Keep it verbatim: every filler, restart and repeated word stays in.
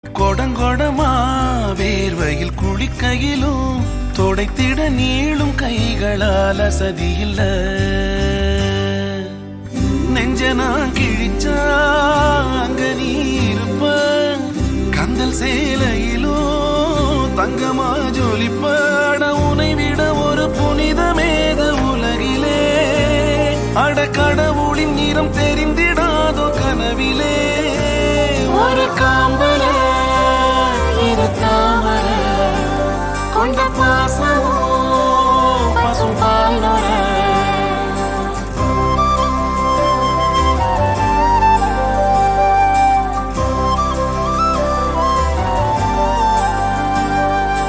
கொடங்கொடமா வேர்வையில் குளிக்கையிலும் தொடைத்திட நீளும் கைகளால் அசதியில்ல. நெஞ்சனா கிழிச்சா அங்க நீ இருப்ப, கந்தல் சேலையிலும் தங்கமா ஜொலிப்பட. உனை விட ஒரு புனிதமேத உலகிலே, அட கடவுளின் நிறம் தெரிந்திடாதோ கனவிலே. ஒரு காம்பல இரு தாமர கொண்ட பாசம்